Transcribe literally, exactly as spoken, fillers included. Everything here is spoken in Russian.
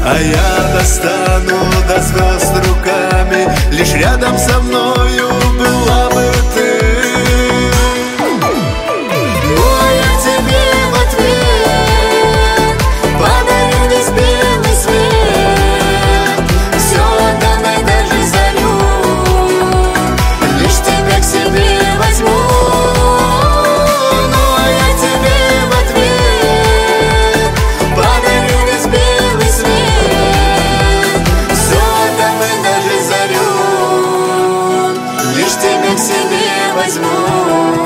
А я достану до звезд руками, лишь рядом со мною была бы ты. Ну а я тебе в ответ подарю весь белый свет, все отдам и даже зарю, лишь тебя к себе возьму. Ну а я тебе в ответ подарю весь белый свет, все отдам и даже зарю, лишь тебя к себе возьму.